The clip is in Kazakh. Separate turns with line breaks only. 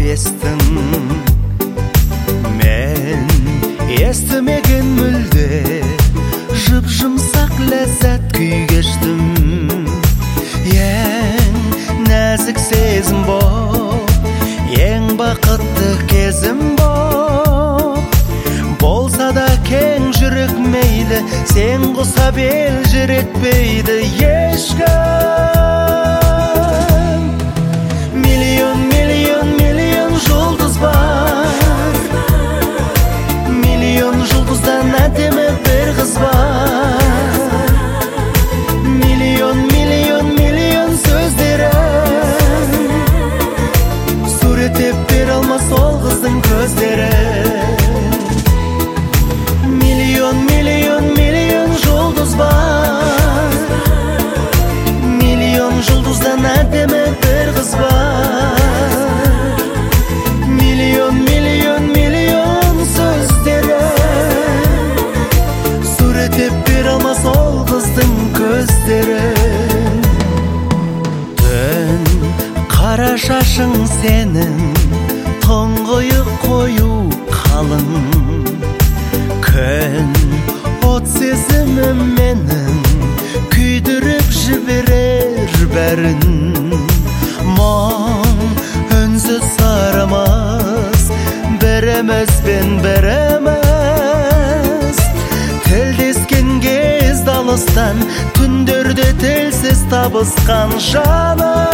естің. Мен естімеген мүлде жып-жұмсақ ләззат күй кештім. Ең нәзік сезім боп, ең бақытты кезім боп, болса да кең жүрек мейлі, сен құсап ел жүретпейді ешкім. Миллион, миллион, миллион жұлдыз бар, миллион жұлдыздан әдемі бір қыз бар. Миллион, миллион, миллион сөздерін суреттеп бере алмас ол қыздың көздерін. Миллион, миллион, миллион жұлдыз бар, миллион жұлдыздан әдемі бір қыз бар. Миллион, миллион, миллион сөздерін суреттеп бере алмас ол қыздың көздерін. Түн қара шашың сенің, тұңғиық қою қалың. Күн от сезімім менің, күйдіріп жіберер бәрін. Мұң үнсіз сарымыз, бірімізбен біріміз тілдескен кез алыстан, түндерде тілсіз табысқан жаным.